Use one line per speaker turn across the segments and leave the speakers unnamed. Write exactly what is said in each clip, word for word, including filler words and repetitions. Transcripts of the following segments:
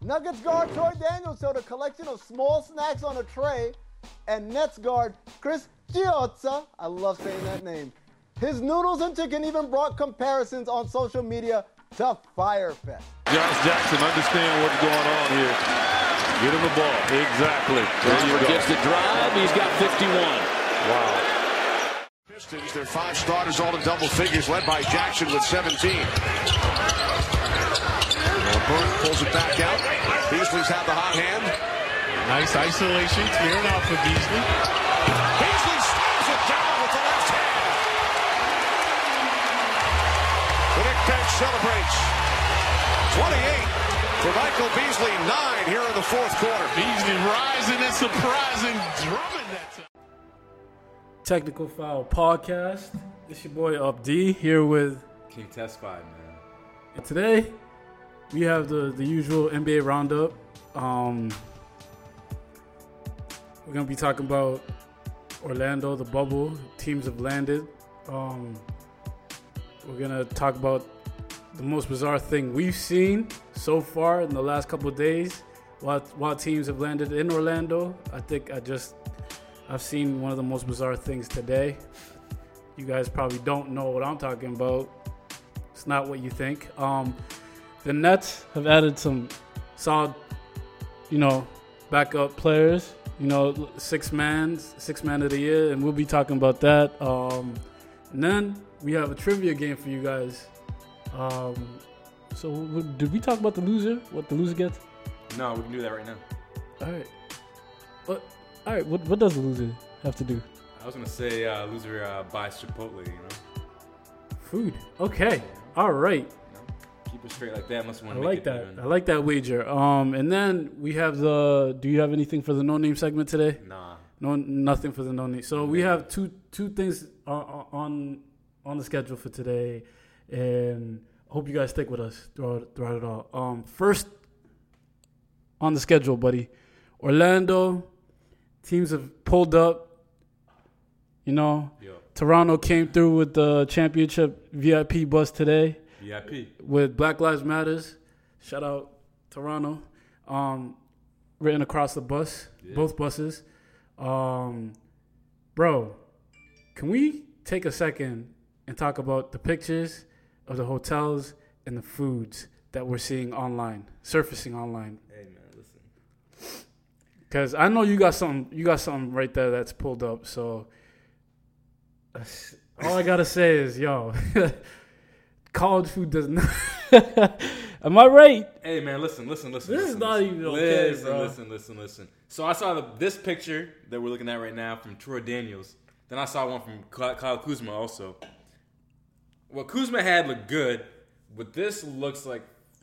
Nuggets guard Troy Daniels showed a collection of small snacks on a tray, and Nets guard Chris Chiozza, I love saying that name, his noodles and chicken even brought comparisons on social media to Fyre Fest.
Josh Jackson understand what's going on here. Get him the ball. Exactly.
Crawford gets the drive. He's got fifty-one.
Wow.
Pistons, their five starters all in double figures, led by Jackson with seventeen. Burke pulls it back out. Beasley's had the hot hand.
Nice isolation, clearing out for Beasley.
Beasley slams it down with the left hand. The Knick bench celebrates. twenty-eight for Michael Beasley, nine here in the fourth quarter.
Beasley rising and surprising, drumming that time.
Technical Foul Podcast. It's your boy Up D here with
King Testify, man.
And today we have the, the usual N B A roundup. Um, we're gonna be talking about Orlando, the bubble. Teams have landed. Um, we're gonna talk about the most bizarre thing we've seen so far in the last couple of days while, while teams have landed in Orlando. I think I just I've seen one of the most bizarre things today. You guys probably don't know what I'm talking about. It's not what you think. Um, the Nets have added some solid, you know, backup players. You know, six man, six man of the year, and we'll be talking about that. Um, and then we have a trivia game for you guys. Um, so w- did we talk about the loser? What the loser gets?
No, we can do that right now.
All right. What? All right. What? What does the loser have to do?
I was gonna say uh, loser uh, buys Chipotle. You know,
food. Okay. All right.
you know? Keep it straight like that. Unless you want
I
to
like
make
that.
it even.
I like that wager. Um, and then we have the. Do you have anything for the no name segment today?
Nah.
No, nothing for the no name. So we have two two things on on on the schedule for today, and I hope you guys stick with us throughout throughout it all. Um, first on the schedule, buddy, Orlando teams have pulled up. You know,
Yo.
Toronto came through with the championship V I P bus today.
V I P.
With Black Lives Matters. Shout out Toronto. Um, written across the bus,
Yeah.
both buses. Um, bro, can we take a second and talk about the pictures of the hotels and the foods that we're seeing online, surfacing online?
Hey man, listen.
Because I know you got something, you got something right there that's pulled up. So all I gotta say is, yo, college food does not. Am I right?
Hey man, listen, listen, listen.
This
listen,
is not
listen.
even okay,
listen,
bro.
Listen, listen, listen. So I saw the, this picture that we're looking at right now from Troy Daniels. Then I saw one from Kyle Kyle Kuzma also. What Kuzma had looked good, but this looks like.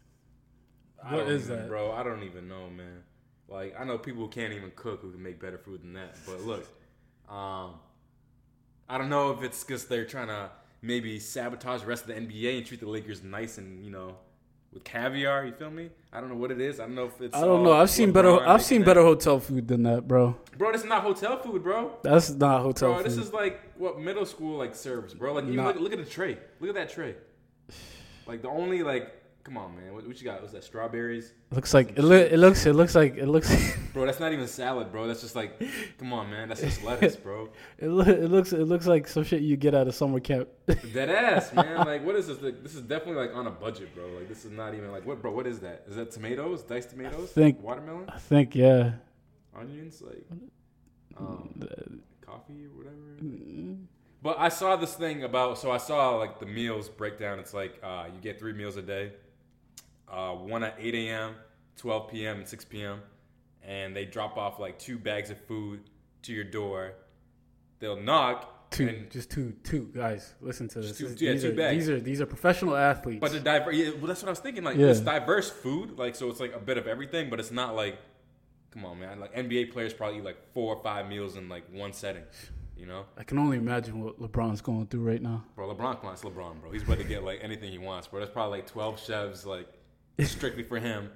I
What
don't
is
even,
that?
bro? I don't even know, man. Like I know people who can't even cook who can make better food than that. But look, um, I don't know if it's because they're trying to maybe sabotage the rest of the N B A and treat the Lakers nice and, you know, with caviar. You feel me? I don't know what it is. I don't know if it's.
I don't
all
know. I've seen
LeBron
better. I've
making
seen
that.
better hotel food than that, bro.
Bro, this is not hotel food, bro.
That's not hotel
Bro,
food.
this is like what middle school like serves, bro. Like, you
Nah.
look, look at the tray. Look at that tray. Like the only like, come on, man. What, what you got? Was that strawberries?
looks like it, lo- it looks. It looks like it looks.
Bro, that's not even salad, bro. That's just like, come on, man. That's just lettuce, bro.
it, lo- it looks. It looks like some shit you get out of summer camp.
Dead ass, man. Like, what is this? Like, this is definitely like on a budget, bro. Like, this is not even like what, bro? What is that? Is that tomatoes? Diced tomatoes?
think-
Watermelon?
I think, yeah.
Onions? Like, um, coffee or whatever. But I saw this thing about. So I saw like the meals breakdown. It's like uh, you get three meals a day. Uh, one at eight a.m., twelve p.m., and six p.m. And they drop off like two bags of food to your door. They'll knock.
Two,
and,
just two, two guys. Listen to this.
two-
This-
yeah,
these,
two
are,
bags.
these are these are professional athletes.
But they're diverse. Yeah, well, that's what I was thinking. Like,
Yeah.
it's diverse food. Like, so it's like a bit of everything, but it's not like, come on, man. Like, N B A players probably eat like four or five meals in like one setting. You know?
I can only imagine what LeBron's going through right now.
Bro, LeBron wants LeBron, bro. He's about to get like anything he wants, bro. There's probably like twelve chefs, like, strictly for him.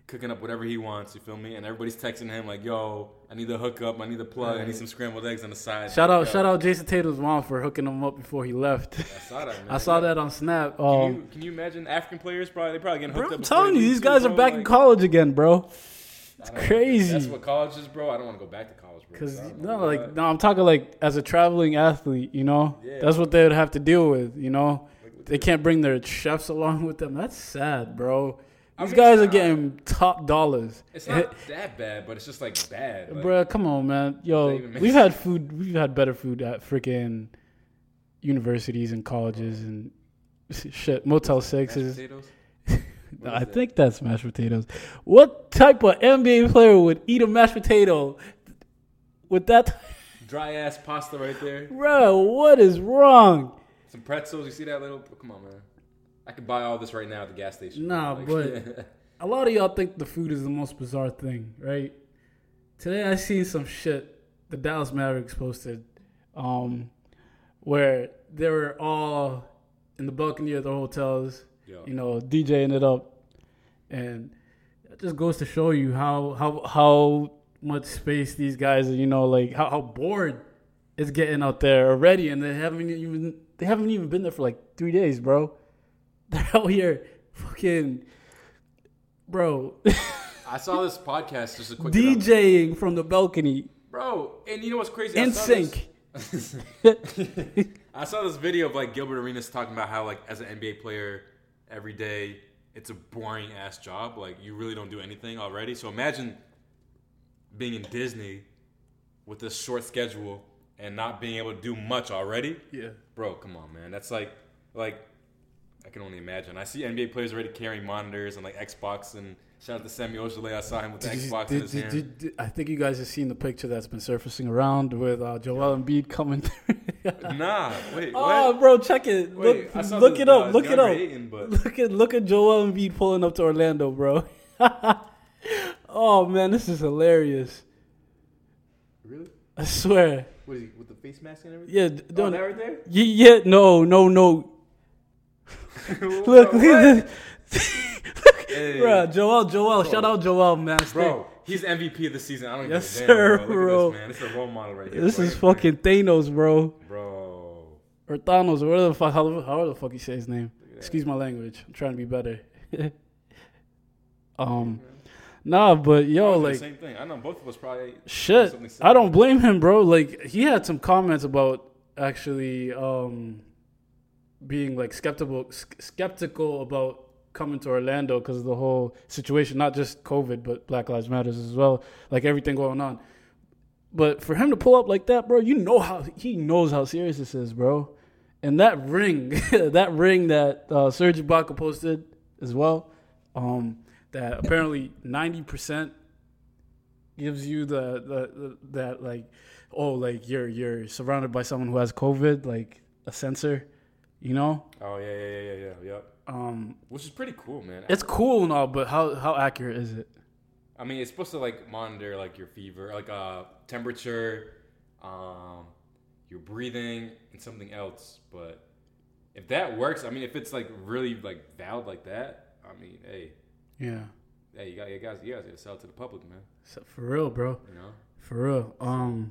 cooking up whatever he wants. You feel me? And everybody's texting him like, "Yo, I need the hookup. I need the plug. I need some scrambled eggs on the side."
Shout
like,
out,
yo.
shout out, Jason Tatum's mom for hooking him up before he left.
I saw that. Man.
I saw that on Snap.
Can,
Um,
you, can you imagine African players? Probably they probably getting
bro,
hooked
I'm
up. before
telling
they
you,
leave
these
too,
guys are
bro.
back in
Like,
college again, bro.
I don't-
Crazy.
That's what college is, bro. I don't want to go back to college, bro.
Because
I don't
no,
know
like
why.
no, I'm talking like as a traveling athlete, you know,
Yeah.
that's what they would have to deal with, you know. They can't bring their chefs along with them. That's sad, bro.
I
These
mean,
guys
it's
are
not-
getting top dollars.
It's not that bad, but it's just like bad, like,
Bro, come on, man.
Does
Yo,
that even make
we've had food. We've had better food at freaking universities and colleges and shit. Motel
mashed
Sixes.
potatoes.
No,
What
I
is that?
think that's mashed potatoes. What type of N B A player would eat a mashed potato with that?
Dry ass pasta right there.
Bro, what is wrong?
Some pretzels. You see that little? Come on, man. I could buy all this right now at the gas station.
Nah,
Like,
but a lot of y'all think the food is the most bizarre thing, right? Today I seen some shit the Dallas Mavericks posted, um, where they were all in the balcony of the hotels,
Yo.
you know, DJing it up, and it just goes to show you how how how much space these guys are, you know, like how, how bored it's getting out there already, and they haven't even they haven't even been there for like three days, bro. They're out here fucking, bro,
I saw this podcast just a quick
DJing from the balcony
bro. And you know what's crazy?
in
I saw this-
sync.
I saw this video of like Gilbert Arenas talking about how like as an N B A player, every day it's a boring ass job. Like you really don't do anything already. So imagine being in Disney with this short schedule and not being able to do much already.
Yeah.
Bro, come on, man. That's like like I can only imagine. I see N B A players already carrying monitors and like Xbox, and shout out to Semi Ojeleye. I saw him with the
Did you-
Xbox in
did-
his
did-
hand.
did- did- I think you guys have seen the picture that's been surfacing around with uh, Joel Embiid coming through.
Nah, wait,
Oh,
what?
bro, check it.
Wait,
look
I saw
look
the-
it up.
uh,
Look it
DeAndre
up.
Ayton, but-
Look at look at Joel Embiid pulling up to Orlando, bro. Oh man, this is hilarious.
Really?
I swear.
What is he with the face mask and everything?
Yeah, d-
Oh,
don't.
that right there?
Yeah, yeah, no, no, no. Look, look at this.
Hey.
Bro, Joel, Joel, shout out Joel, man. Stay-
Bro, he's M V P of the season. I don't
Yes,
give a damn,
sir,
bro.
bro.
Look at this, man. This is a role model right here.
This
Look
is
at
fucking Thanos, bro.
Bro.
Or Thanos, or whatever the fuck, however, however the fuck you say his name. Excuse my language. I'm trying to be better. um, nah, but yo,
Probably
like,
the same thing. I know both of us probably
shit.
something
I don't
similar.
blame him, bro. Like, he had some comments about actually um being like skeptical, s- skeptical about coming to Orlando because of the whole situation, not just COVID, but Black Lives Matters as well, like everything going on. But for him to pull up like that, bro, you know how he knows how serious this is, bro. And that ring, that ring that uh, Serge Ibaka posted as well, um, that apparently ninety percent gives you the, the, the that like, oh, like you're you're surrounded by someone who has COVID, like a sensor, you know.
Oh yeah, yeah, yeah, yeah, yeah, yep.
Um,
Which is pretty cool, man.
it's cool and all, but how how accurate is it?
I mean, it's supposed to like monitor like your fever, like uh temperature, um, your breathing, and something else. But if that works, I mean, if it's like really like valid like that, I mean, hey,
Yeah,
hey, you got you guys, you guys gotta sell it to the public, man.
so for real, bro.
You know.
For real. Um,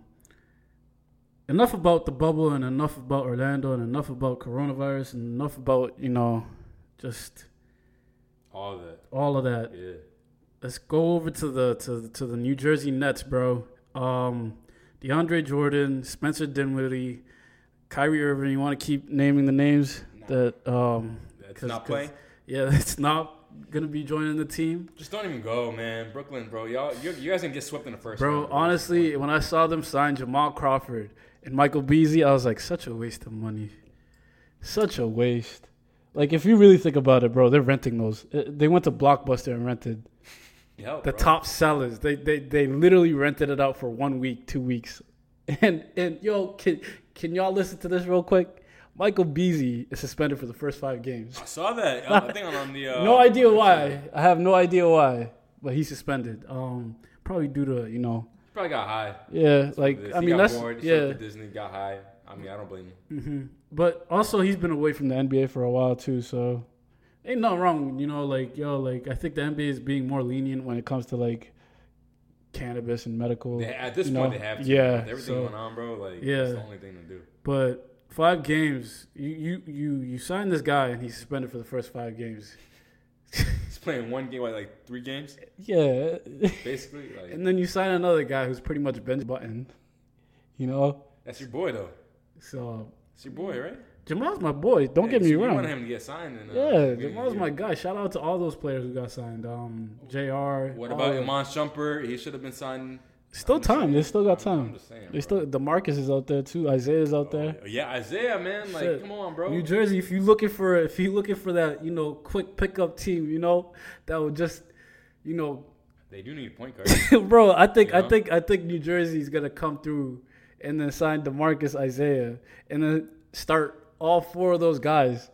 enough about the bubble and enough about Orlando and enough about coronavirus and enough about, you know, just
All of that.
all of that.
Yeah.
Let's go over to the to to the New Jersey Nets, bro. Um, DeAndre Jordan, Spencer Dinwiddie, Kyrie Irving. You want to keep naming the names that um
That's
'cause-
not
'cause-
playing.
Yeah, it's not gonna be joining the team.
Just don't even go, man. Brooklyn, bro. Y'all, you you guys gonna get swept in the first
Bro,
round.
honestly, when I saw them sign Jamal Crawford and Michael Beasley, I was like, such a waste of money. Such a waste. Like, if you really think about it, bro, they're renting those. Uh, They went to Blockbuster and rented
Yo,
the
bro.
top sellers. They they they literally rented it out for one week, two weeks. And and yo, can can y'all listen to this real quick? Michael Beasley is suspended for the first five games.
I saw that. I think on the. Uh,
No idea why. I have no idea why, but he's suspended. Um, probably due to you know.
Probably got high.
Yeah, like
He
I mean
got
that's
bored. He showed
yeah.
up to Disney, got high. I mean, I don't blame him.
But also he's been away from the N B A for a while too, so ain't nothing wrong, you know, like, yo, like, I think the N B A is being more lenient when it comes to, like, cannabis and medical.
They, at this
you
point,
know?
they have to.
Yeah.
With everything
so,
going on, bro, like,
yeah.
it's the only thing to do.
But five games, you, you, you, you sign this guy and he's suspended for the first five games.
He's playing one game, like, like three games?
Yeah.
Basically. Like,
And then you sign another guy who's pretty much bench button, you know?
that's your boy, though.
So,
It's your boy, right?
Jamal's my boy. Don't
Yeah,
get me
so you
wrong.
want him to get signed. And, uh,
Yeah,
beginning
Jamal's
of the
my
year.
guy. Shout out to all those players who got signed. Um, J R.
What
all
about
of-
Iman Shumpert? He should have been signed.
Still
I'm
time.
saying.
They still got
I'm-
time.
I'm just saying,
They
bro.
still. DeMarcus is out there too. Isaiah's out there.
Oh, yeah, Isaiah, man. Like,
Shit.
come on, bro.
New Jersey, if you looking for if you looking for that, you know, quick pickup team, you know, that would just, you know,
They do need a point guard.
bro. I think
You
I
know?
think I think New Jersey's gonna come through and then sign DeMarcus, Isaiah, and then start all four of those guys.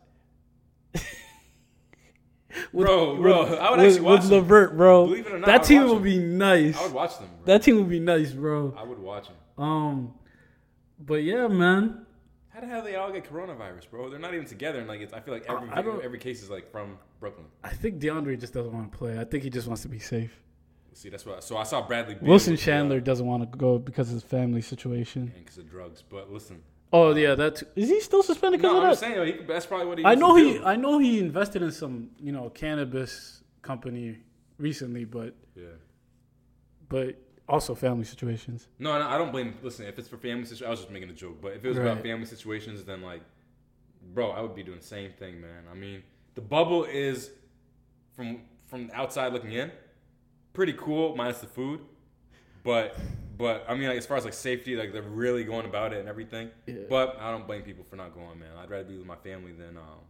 with,
Bro, bro,
with,
I would
with,
actually watch
with
them.
LeVert, bro.
Believe it or not, I
that
would
team
watch
would
them.
be nice.
I would watch them, bro.
That team would be nice, bro.
I would watch them.
Um, but yeah, man.
How the hell they all get coronavirus, bro? They're not even together. And like, it's, I feel like every
I- I don't-
every case is like from Brooklyn.
I think DeAndre just doesn't want to play. I think he just wants to be safe.
See, that's what. So I saw Bradley Beal
Wilson
with the,
Chandler
uh,
doesn't want to go because of his family situation.
and because of drugs. But listen,
Oh yeah, that's is he still suspended because
no, I'm
of
just
that?
saying, yo, he, could- that's probably what he.
I
used
know
to
he,
do.
I know he invested in some, you know, cannabis company recently, but
Yeah.
but also family situations.
No, no, I don't blame. Listen, if it's for family situations, I was just making a joke. But if it was
Right.
about family situations, then like, bro, I would be doing the same thing, man. I mean, the bubble is from from the outside looking in, pretty cool, minus the food. But but I mean, like as far as like safety, like they're really going about it and everything.
Yeah.
But I don't blame people for not going, man. I'd rather be with my family than um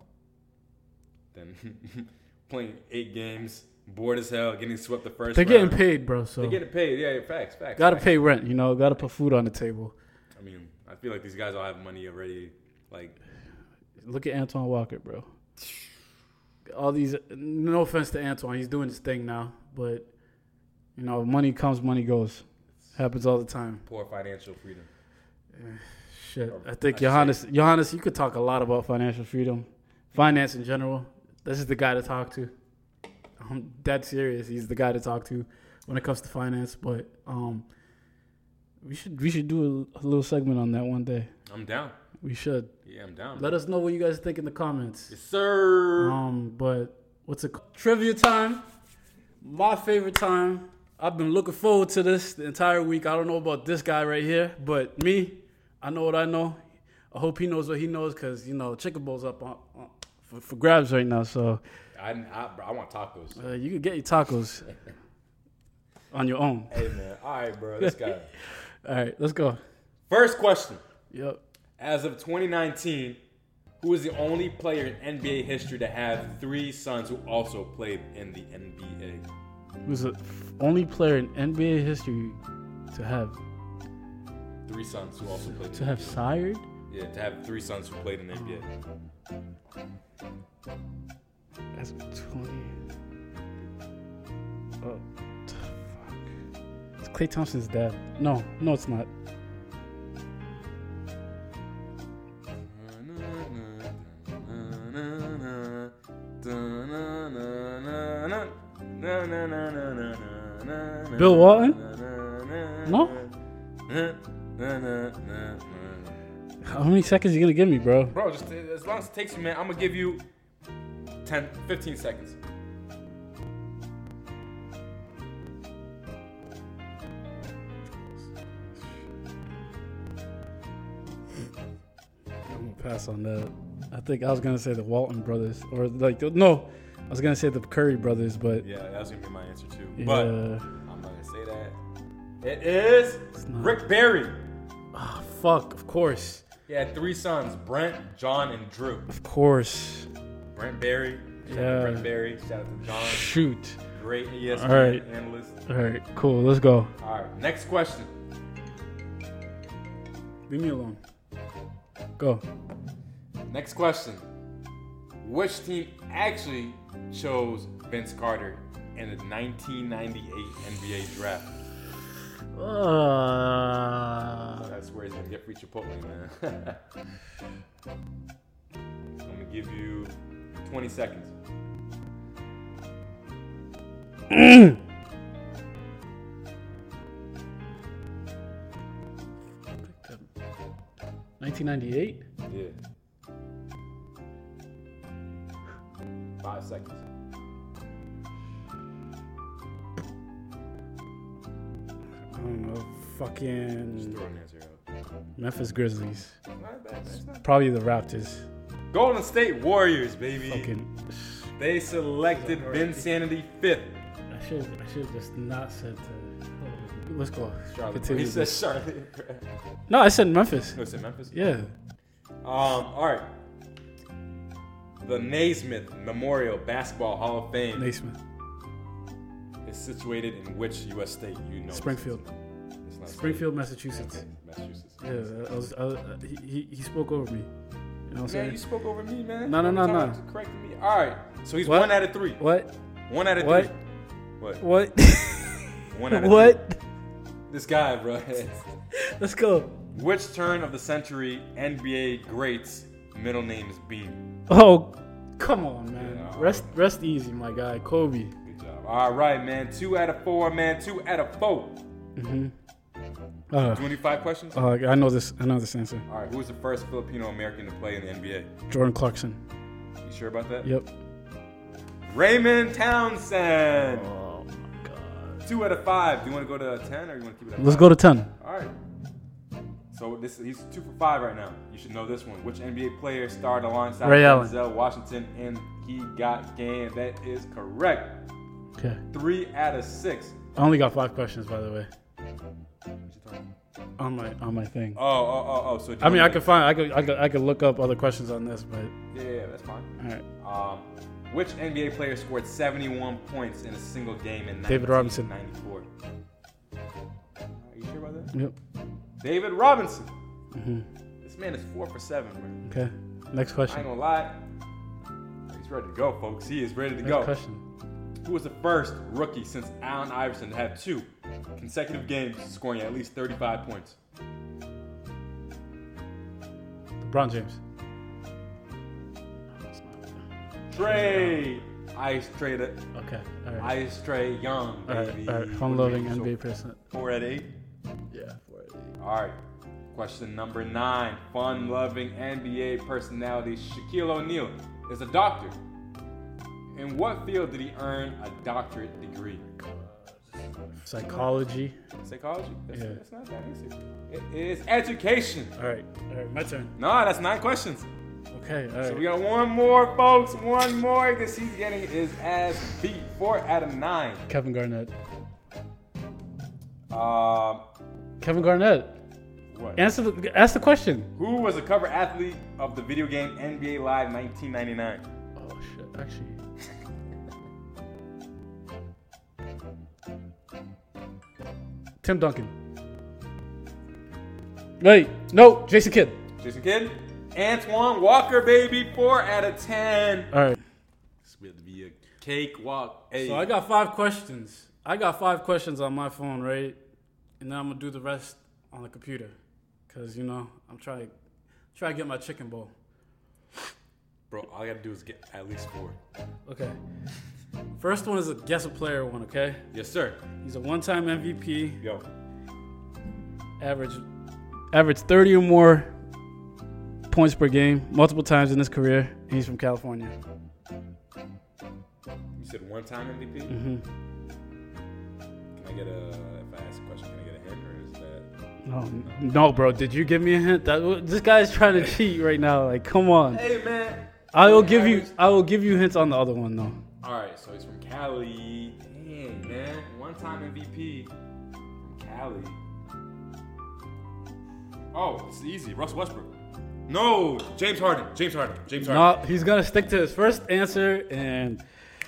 than playing eight games, bored as hell, getting swept the first.
They're
round.
getting paid, bro. So
They're getting paid. Yeah, facts, facts.
gotta
facts.
pay rent, you know. Gotta put food on the table.
I mean, I feel like these guys all have money already. Like,
Look at Antoine Walker, bro. All these, no offense to Antoine, he's doing his thing now, but you know, money comes, money goes. Happens all the time.
poor financial freedom.
Shit, I think
I should
Johannes, Johannes, you could talk a lot about financial freedom, finance in general. This is the guy to talk to. I'm dead serious. He's the guy to talk to when it comes to finance. But um, we should we should do a, a little segment on that one day.
I'm down.
We should.
Yeah, I'm down.
Let us know what you guys think in the comments.
Yes, sir.
Um, but what's it called? Trivia time. My favorite time. I've been looking forward to this the entire week. I don't know about this guy right here, but me, I know what I know. I hope he knows what he knows because, you know, Chicken Bowl's up on, on, for, for grabs right now. So
I, I, bro, I want tacos.
uh, you can get your tacos on your own.
Hey, man. All right, bro. This guy.
All right, let's go.
First question.
Yep.
As of twenty nineteen, who is the only player in N B A history to have three sons who also played in the N B A?
Who's the only player in N B A history to have
Three sons who also played in
to
the
have
N B A.
sired?
Yeah, to have three sons who played in the N B A.
As of twenty. Oh, t- fuck. It's Klay Thompson's dad. No, no, it's not. Bill Walton? No? How many seconds are you gonna give me, bro?
Bro, just as long as it takes you, man, I'm gonna give you ten, fifteen seconds.
I'm gonna pass on that. I think I was gonna say the Walton brothers, or like the, no, I was gonna say the Curry brothers, but
Yeah, that was gonna be my answer too.
yeah,
But I'm not gonna say that. It is
not.
Rick Barry.
ah, fuck, of course,
He had three sons, Brent, John, and Drew.
of course.
Brent Barry. Shout out
Yeah.
to Brent Barry. Shout out to John.
Shoot.
Great E S P N
All right.
analyst.
All right, cool. Let's go.
All right, next question.
Leave me alone. Go.
Next question. Which team actually chose Vince Carter in the nineteen ninety-eight N B A draft?
Uh,
That's where he's gonna get free Chipotle, man. I'm gonna give you twenty seconds.
nineteen ninety-eight?
Yeah. Five seconds.
I don't know. Fucking
Throw an answer out.
Memphis Grizzlies.
Not bad, man. It's not-
Probably the Raptors.
Golden State Warriors, baby.
Fucking.
They selected Vinsanity fifth.
I should. I should just not said. To, let's go.
Charlotte.
Continue
He said
this.
Charlotte.
No, I said Memphis.
No, said Memphis.
Yeah.
Um. All right. The Naismith Memorial Basketball Hall of Fame
Naismith.
is situated in which U S state? You know.
Springfield.
It's not
Springfield, Massachusetts.
Okay, Massachusetts.
Yeah, I was, I was, uh, he, he he spoke over me. You know what I'm
Man,
saying?
you spoke over me, man.
No, no, no,
Every
no.
time you corrected me. All right. So he's
What?
one out of three.
What?
One out of
What?
three. What?
What?
One out of
What?
three. This guy, bro.
Let's go.
Which turn of the century N B A greats middle name is Bean?
Oh, come on, man.
Yeah.
Rest, rest easy, my guy, Kobe.
Good job. All right, man. Two out of four, man. Two out of four.
Mm-hmm. Uh,
twenty-five questions?
uh, I know this. I know this answer.
All right. Who was the first Filipino American to play in the N B A?
Jordan Clarkson.
You sure about that?
Yep.
Raymond Townsend.
Oh my God.
Two out of five. Do you want to go to ten or you want to keep it at
Let's
five?
go to ten.
All right. So this he's two for five right now. You should know this one. Which N B A player starred alongside
Ray Allen.
Denzel Washington in He Got Game? That is correct.
Okay.
Three out of six.
I only got five questions, by the way,
What you talking about?
on my on my thing.
Oh, oh, oh, oh. So do you
I mean, I
want
could find. I could. I could. I could look up other questions on this, but
Yeah, yeah, that's fine.
all right.
Um, which N B A player scored seventy-one points in a single game in
David Robinson.
nineteen ninety-four? Are you sure about that?
Yep.
David Robinson.
Mm-hmm.
This man is four for seven, man.
Okay. Next
I
question.
ain't gonna lie. He's ready to go, folks. He is ready to
Next
go.
question.
Who was the first rookie since Allen Iverson to have two consecutive games scoring at least thirty-five points?
LeBron James.
Trey. Ice Trader.
Okay. All right.
Ice Trey Young,
All
baby.
right. All right. Fun-loving N B A person.
Four at eight.
Yeah. Four at eight.
All right. Question number nine. Fun-loving N B A personality Shaquille O'Neal is a doctor. In what field did he earn a doctorate degree?
Psychology.
Psychology? That's,
Yeah.
that's not that easy. It is education.
All right. All right. My turn.
No, that's nine questions.
Okay. All
So we
right.
got one more, folks. One more because he's getting his ass beat. Four out of nine.
Kevin Garnett.
Um,
Kevin Garnett.
what?
Answer the. Ask the question.
Who was the cover athlete of the video game N B A Live nineteen ninety-nine?
Oh shit. Actually. Tim Duncan. Wait, no, Jason Kidd.
Jason Kidd? Antoine Walker, baby. Four out of ten.
All right.
This will be a cakewalk. Hey.
So I got five questions. I got five questions on my phone, right? And then I'm gonna do the rest on the computer, cause you know I'm trying to try to get my chicken bowl.
Bro, all I gotta do is get at least four.
Okay. First one is a guess a player one. Okay.
Yes, sir.
He's a one-time M V P.
Yo.
Average, average thirty or more points per game, multiple times in his career. And he's from California.
You said one-time M V P?
Mm-hmm.
Can I get a, if I ask a question, can I get a hint or is that?
No, no, bro. Did you give me a hint? That this guy's trying to cheat right now. Like, come on.
Hey, man.
I will give you. I will give you hints on the other one though.
All right, so he's from Cali. Dang, man. One-time M V P from Cali. Oh, it's easy. Russell Westbrook. No, James Harden. James Harden. James Harden.
No, he's gonna stick to his first answer, and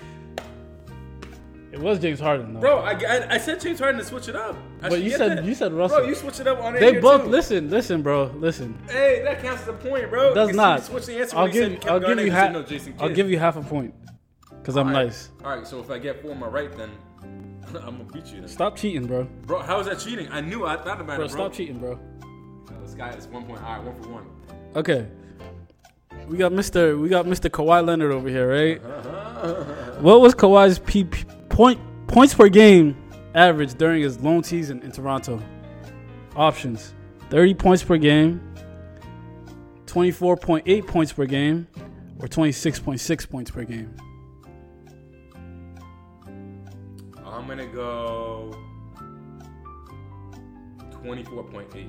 it was James Harden though.
Bro, I, I, I said James Harden to switch it up. I
but
should
you
get
said
that.
you said Russell.
Bro, you switch it up on
they
here
both
too.
listen, listen, bro, listen.
Hey, that counts as a point, bro.
It does
You
not.
Switch the answer
I'll
when he
give
said
you.
Kevin
I'll give
Garnett,
you
said
half.
no, Jason
I'll
Kidd.
give you half a point because I'm
All right.
nice.
All right, so if I get four more right, then I'm gonna beat you. Then.
Stop cheating, bro.
Bro, how is that cheating? I knew. I thought about
Bro,
it, bro.
stop cheating, bro.
No, this guy is one point. All right, one for one.
Okay. We got Mister We got Mister Kawhi Leonard over here, right? What was Kawhi's P- P- point Points per game average during his lone season in Toronto. Options: thirty points per game, twenty-four point eight points per game, or twenty-six point six points per game.
I'm gonna go twenty-four point eight.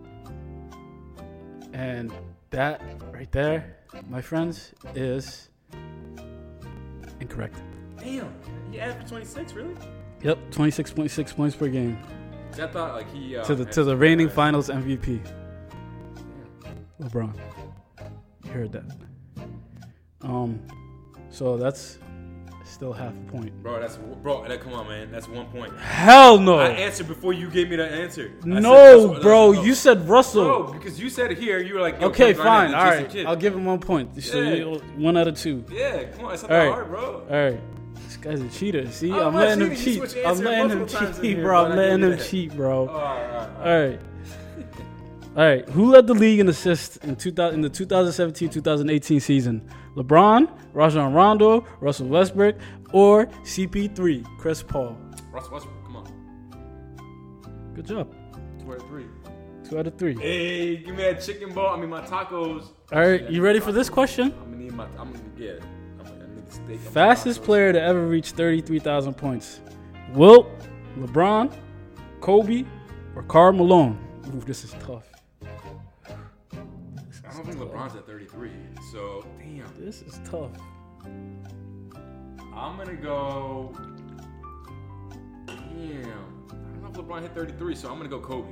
And that right there, my friends, is incorrect.
Damn, he averaged twenty-six, really?
Yep, twenty-six point six points per game.
I thought like he uh,
to the to the reigning uh, Finals M V P. Yeah. LeBron. You heard that. Um, so that's still half a point.
Bro, that's bro. That, come on, man. That's one point.
Hell no.
I answered before you gave me that answer. I
no,
said Russell,
bro.
no.
You said Russell.
Bro, because you said it here. You were like,
okay, fine. All right. Kidd. I'll give him one point.
Yeah.
So you, one out of two.
Yeah, come on. It's not
all
that
right.
hard, bro.
All right. This guy's a cheater. See,
oh,
I'm letting him cheat. I'm letting him cheat, bro. I'm letting him cheat, bro.
Oh, all right, all right.
All right. All right. Who led the league in assists in two thousand in the twenty seventeen twenty eighteen season? LeBron, Rajon Rondo, Russell Westbrook, or C P three, Chris Paul?
Russell Westbrook, come on.
Good job.
Two out of three.
Two out of three.
Hey, give me that chicken ball. I mean, my tacos.
All right. You ready for this question?
I'm gonna need my. I'm gonna yeah. I'm gonna need the steak.
Fastest player to ever reach thirty-three thousand points. Wilt, LeBron, Kobe, or Karl Malone? Ooh, this is tough.
This is I don't think tough. LeBron's at thirty-three. So damn.
This is tough.
I'm gonna go. Damn. I don't know if LeBron hit thirty-three, so I'm gonna go Kobe.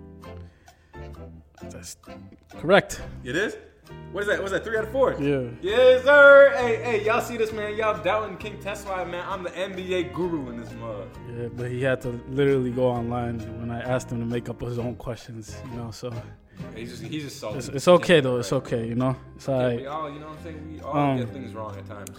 That's correct.
It is? What is that? What's that? Three out of four?
Yeah.
Yes, sir. Hey, hey, y'all see this, man? Y'all doubting King Tesla, man. I'm the N B A guru in this mug.
Yeah, but he had to literally go online when I asked him to make up his own questions, you know, so.
He's just, he's just salty.
It's, it's okay, though. It's okay, you know? It's all right.
Yeah, we all, you know what I'm saying? We all
um,
get things wrong at times.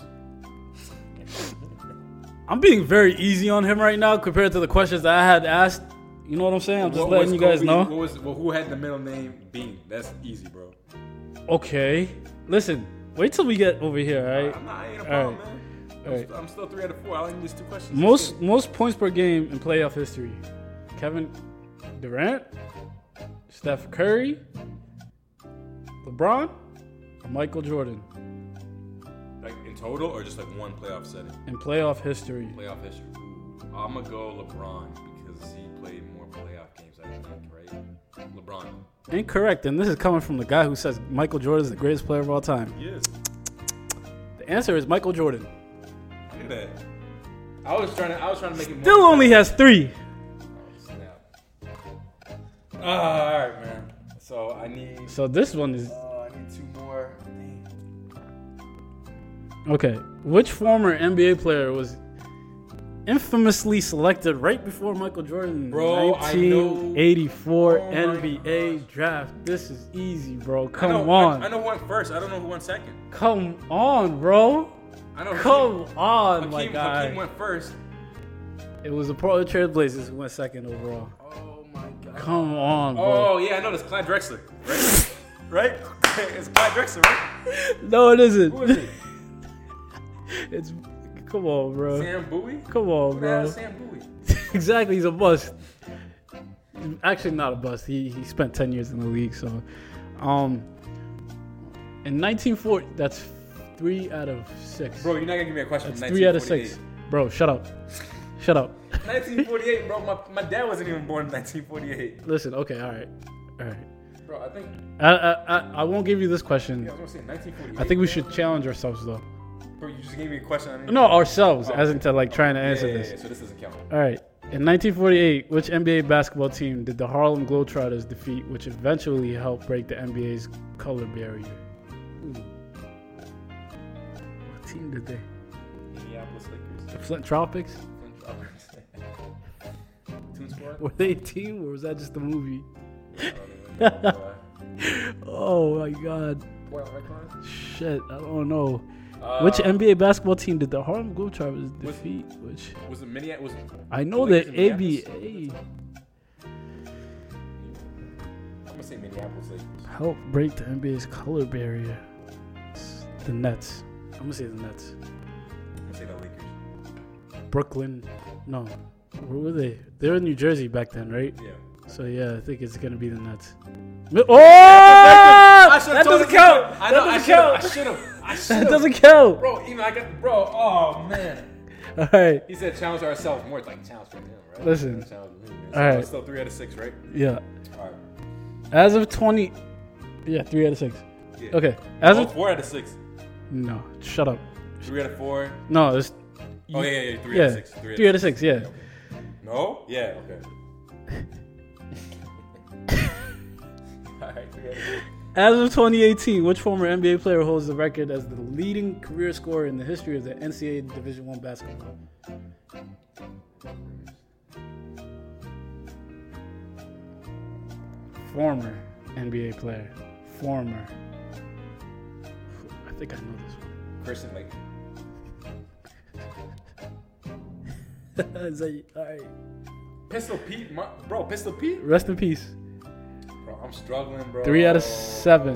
I'm being very easy on him right now compared to the questions that I had asked. You know what I'm saying? I'm just
what
letting you guys
Kobe,
know.
What was, well, who had the middle name Bean? That's easy, bro.
Okay. Listen, wait till we get over here, all right?
I'm not, I ain't a problem,
right.
man.
I'm,
right. I'm still three out of four. I only need these two questions.
Most most points per game in playoff history. Kevin Durant, Steph Curry, LeBron, or Michael Jordan?
Like in total or just like one playoff setting?
In playoff history.
Playoff history. I'm going to go LeBron because he played more playoff games, I think, right? LeBron.
Incorrect, and this is coming from the guy who says Michael Jordan is the greatest player of all time.
He is.
The answer is Michael Jordan.
Look at that. I was trying to. I was trying to make it more.
Still only has three.
Oh, snap. Uh, all right, man. So I need.
So this one is.
Uh, I need two more.
Okay, which former N B A player was infamously selected right before Michael Jordan?
Bro,
nineteen eighty-four
I know. Oh
N B A draft. This is easy, bro. Come
I know,
on.
I, I know who went first. I don't know who went second.
Come on, bro.
I know.
Come
Hakeem,
on,
Hakeem,
my guy.
Hakeem went first.
It was the Portland Trail Blazers who went second overall.
Oh my god.
Come on, bro.
Oh yeah, I know this. Clyde Drexler, right? right? It's Clyde Drexler, right?
No, it isn't.
Who is he?
It's come on, bro.
Sam Bowie.
Come on,
Who
bro.
the Sam Bowie?
Exactly, he's a bust. He's actually not a bust. He he spent ten years in the league. So, um, in nineteen forty, that's three out of six.
Bro, you're not gonna give me a question.
That's three out of six. Bro, shut up. Shut up.
nineteen forty-eight, bro. My, my dad wasn't even born in nineteen forty-eight.
Listen, okay, all right, all right.
Bro, I think.
I I I, I won't give you this question.
Yeah, I was gonna say nineteen forty-eight.
I think we
bro.
should challenge ourselves though.
Bro, you just gave me a question. I didn't
No, ourselves,
Oh,
as
okay.
into like trying to
Yeah,
answer
yeah, yeah,
this.
yeah, so this doesn't count.
All right. In nineteen forty-eight, which N B A basketball team did the Harlem Globetrotters defeat, which eventually helped break the N B A's color barrier? Ooh. What team did they?
Minneapolis Lakers.
The Flint Tropics?
Toon Squad?
Were they a team or was that just a movie?
I don't know.
Oh my God.
Well, Recon?
Shit, I don't know.
Uh,
Which N B A basketball team did the Harlem Globetrotters
was-
defeat? Which
Was it Minneapolis? Was
I know
Lakers
that
in
A B A
I'm gonna say Minneapolis Lakers.
helped break the N B A's color barrier. It's the Nets. I'm gonna say the Nets.
I'm gonna say the Lakers.
Brooklyn No. Where were they? They were in New Jersey back then, right?
Yeah.
So, yeah, I think it's going to be the Nets. Oh! That doesn't count.
I
That
know. I
doesn't
should have. I
count.
should have. I should
That
have.
doesn't count.
Bro, even I got. Bro, oh man.
All right.
He said challenge ourselves more. It's like challenge from him, right?
Listen.
Challenge from him, man.
All
So
right.
it's still three out of six, right?
Yeah.
All right.
As of twenty. Yeah, three out of six.
Yeah.
Okay. As
Oh,
of.
four out of six.
No, shut up.
Three out of four.
No, it's.
Oh yeah, yeah, yeah. Three
Yeah.
out of six.
Three out of six, yeah.
No? Yeah. Okay. All right. Three out of six.
As of twenty eighteen, which former N B A player holds the record as the leading career scorer in the history of the N C double A Division One basketball? Former N B A player. Former. I think I know this
Christian Lake.
one. Is that, all right.
Pistol Pete, my, bro. Pistol Pete.
Rest in peace.
Bro, I'm struggling, bro.
Three out of seven.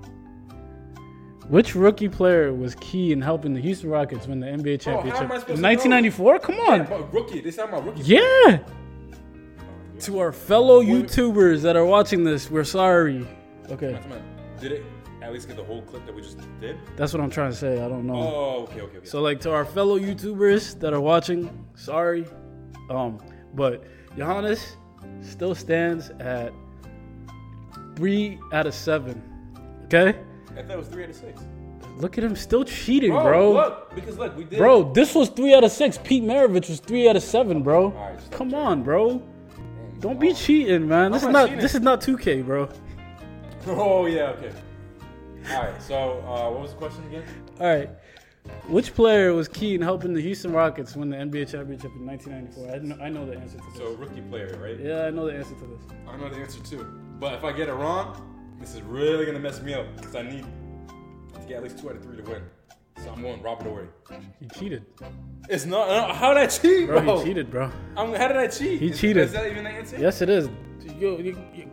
Which rookie player was key in helping the Houston Rockets win the N B A
Bro, how am I
championship
supposed to
in
know?
nineteen ninety-four? Come on.
Yeah, but rookie. This time my rookie.
Yeah. To our fellow YouTubers that are watching this, we're sorry. Okay.
Did it at least get the whole clip that we just did?
That's what I'm trying to say. I don't know.
Oh, okay, okay, okay.
So, like, to our fellow YouTubers that are watching, sorry. Um, but Giannis still stands at three out of seven. Okay?
I thought it was three out of six.
Look at him still cheating,
Bro,
bro.
look, because look, we did.
Bro, this was three out of six. Pete Maravich was three out of seven, bro.
All right, stop
Come
cheating.
on, bro.
Damn,
Don't
come
be
on.
cheating, man. This
I'm
is
not
not.
cheating.
This is not two K, bro.
Oh yeah, okay. All right. So, uh, what was the question again?
All right. Which player was key in helping the Houston Rockets win the N B A championship in nineteen ninety-four? I know, I know the answer to this.
So, rookie player, right?
Yeah, I know the answer to this.
I know the answer too. But if I get it wrong, this is really gonna mess me up because I need to get at least two out of three to win. So I'm going Robert Ory.
He cheated.
It's not. No, how did I cheat,
Bro,
bro?
he cheated, bro.
I'm, how did I cheat?
He
is,
cheated.
Is that even the answer?
Yes, it is. You, you, you, you.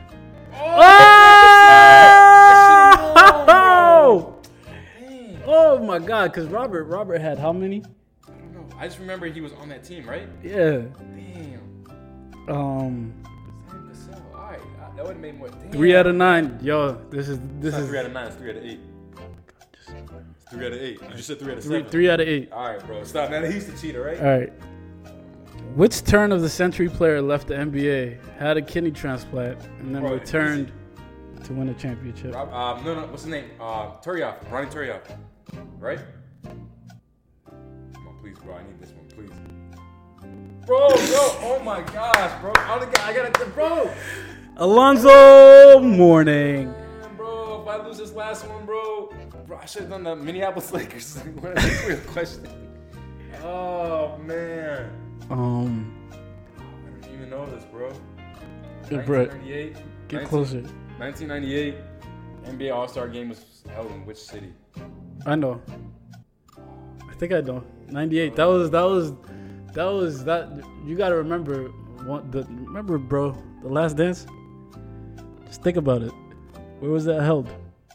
Oh!
Oh! Oh my God! Because Robert, Robert had how many?
I don't know. I just remember he was on that team, right?
Yeah.
Damn.
Um.
Sam Cassell. All right. uh, That would have made more. Damn.
Three out of nine. Yo, this is this
It's not
is
three out of nine. It's three out of eight. It's three out of eight. You just said three out of
three,
seven.
three out of eight.
All right, bro. Stop. Now he's the cheater, right?
All right. Which turn of the century player left the N B A, had a kidney transplant, and then
Bro,
returned to win a championship?
Rob, um, no, no. What's his name? Uh, Turioff. Ronnie Turioff. Right? Come on, please, bro. I need this one, please. Bro, bro. Oh my gosh, bro. I got. I got it, bro.
Alonzo Mourning.
Man, bro. If I lose this last one, bro, bro, I should have done the Minneapolis Lakers. What a real question. Oh man.
Um,
I don't even know this, bro.
Brett,
nineteen ninety-eight.
get
nineteen
closer.
nineteen ninety-eight N B A All-Star Game was held in which city?
I know. I think I know. ninety-eight. That was that was that was that. You gotta remember. One, the remember, bro. The Last Dance. Just think about it. Where was that held?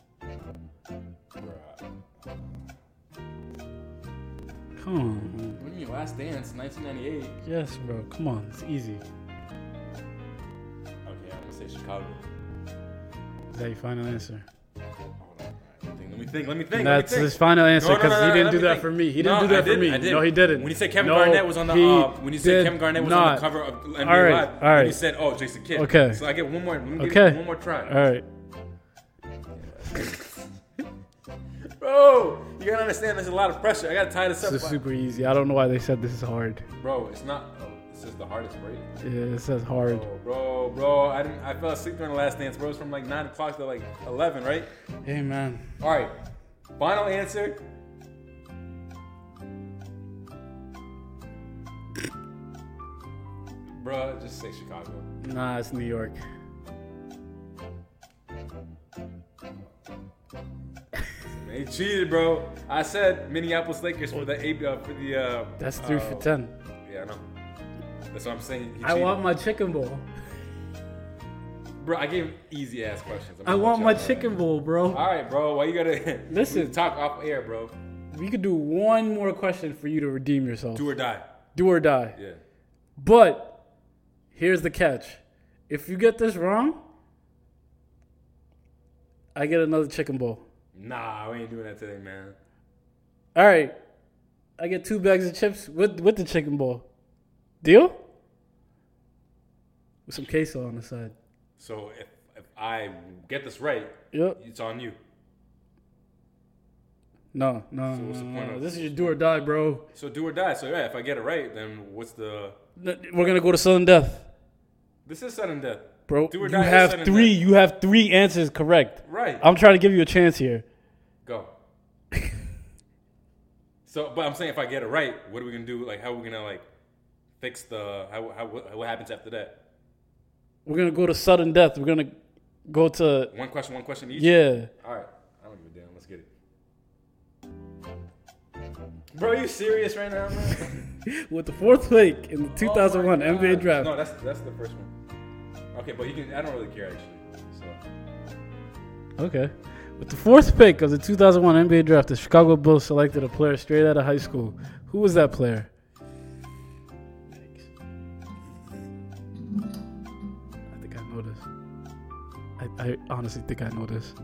Come on. Man.
What do you mean Last Dance, nineteen ninety-eight?
Yes, bro. Come on. It's easy.
Okay, I'm gonna say Chicago.
Is that your final answer?
Let me think. Let me think.
That's
let me think.
his final answer
No, no,
because
no, no,
he didn't
let
do
me
that
think.
for me. He
No,
didn't do that
I
for
did,
me.
I did.
No, he didn't.
When he said Kevin
No,
Garnett was on the,
he
uh, when he said
did
Kevin Garnett was
not.
on the cover of N B A
All right,
Live,
all
then
right.
he said, "Oh, Jason Kidd."
Okay.
So I get one more. Let me give
Okay.
you one more try.
All right.
Bro, you gotta understand. There's a lot of pressure. I gotta tie this up.
This is super easy. I don't know why they said this is hard.
Bro, it's not. Oh, this is the hardest, right?
Yeah, it says hard.
Bro, bro, bro. I didn't. I fell asleep during the Last Dance, bro. It's from like nine o'clock to like eleven, right?
Hey, man.
All right. Final answer. Bro, just say Chicago.
Nah, it's New York.
They cheated, bro. I said Minneapolis Lakers for the eight uh, for the. Uh,
That's three for
uh,
ten.
Yeah, I know. That's what I'm saying. He
I
cheated.
want my chicken bowl.
Bro, I gave easy ass questions. I'm
I
gonna
want
let
my
y'all know.
chicken bowl, bro.
All right, bro. Why you gotta
Listen.
we talk off air, bro?
We could do one more question for you to redeem yourself.
Do or die.
Do or die.
Yeah.
But here's the catch. If you get this wrong, I get another chicken bowl.
Nah, we ain't doing that today, man.
All right. I get two bags of chips with, with the chicken bowl. Deal? With some queso on the side.
So if if I get this right,
Yep.
it's on you.
No, no,
So what's the
no,
point
no.
of-
This is your do or die, bro.
So do or die. So yeah, if I get it right, then what's the?
We're going to go to sudden death.
This is sudden death.
Bro,
Do or
you
die is
have
sudden
three.
death.
You have three answers correct.
Right.
I'm trying to give you a chance here.
Go. So, but I'm saying if I get it right, what are we gonna do? Like, how are we gonna like fix the? How how what, what happens after that?
We're gonna go to sudden death. We're gonna go to
One question, one question each.
yeah.
All right. I don't give a damn. Let's get it. Bro, are you serious right now, man?
With the fourth pick in the two thousand one
Oh my
N B A
God.
draft.
No, that's that's the first one. Okay, but you can. I don't really care actually. So.
Okay. With the fourth pick of the two thousand one N B A draft, the Chicago Bulls selected a player straight out of high school. Who was that player? I think I know this. I, I honestly think I know this.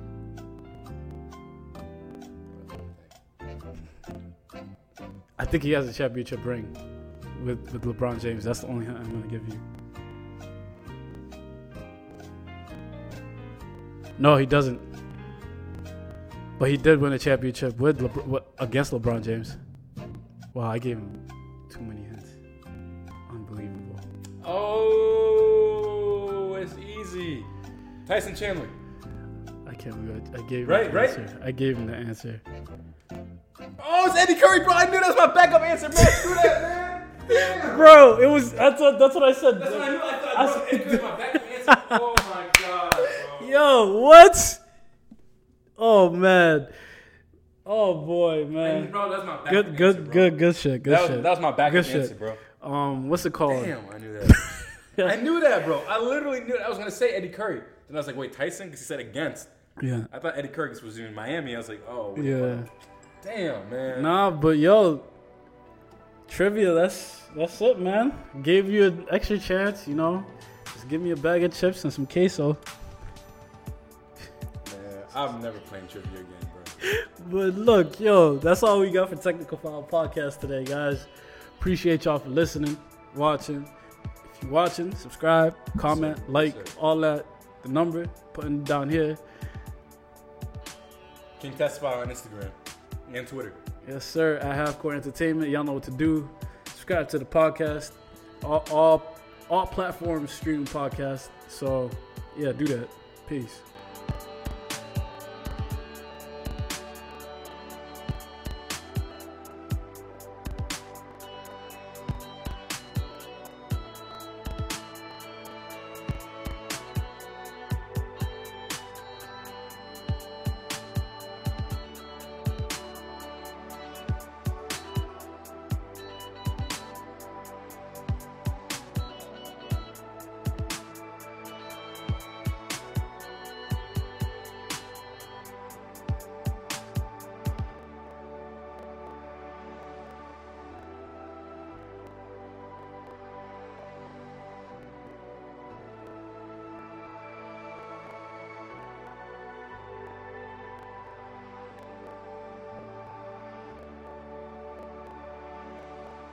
I think he has a championship ring with, with LeBron James. That's the only hint I'm going to give you. No, he doesn't. But he did win a championship with Lebr- with- against LeBron James. Wow, I gave him too many hints. Unbelievable.
Oh, it's easy. Tyson Chandler.
I can't believe I, I gave him
Right,
the
right?
answer. I gave him the answer.
Oh, it's Eddie Curry, bro. I knew that was my backup answer, man. Do that, man. Damn.
Bro, it was that's what, that's what I said.
That's what I knew. I thought, bro, Eddie Curry was my backup answer. Oh my god, bro.
Yo, what? Oh man. Oh boy, man.
And, bro, that's my backup
Good, good,
answer, bro.
good, good shit. Good
That was,
shit.
that was my backup
Good shit.
answer, bro.
Um, what's it called?
Damn, I knew that. I knew that, bro. I literally knew it. I was gonna say Eddie Curry. Then I was like, wait, Tyson? Because he said against.
Yeah.
I thought Eddie Curry was in Miami. I was like, oh, wait,
Yeah.
what? Damn, man.
Nah, but yo, trivia. That's that's it, man. Gave you an extra chance. You know, just give me a bag of chips and some queso.
Man, I'm never playing trivia again, bro.
But look, yo, that's all we got for Technical Foul Podcast today, guys. Appreciate y'all for listening, watching. If you're watching, subscribe, comment,
Yes, sir.
like,
Yes, sir.
all that. The number, putting it down here.
King Testify on Instagram and Twitter.
Yes, sir. I have Core Entertainment. Y'all know what to do. Subscribe to the podcast. All all, all platforms stream podcast. So, yeah, do that. Peace.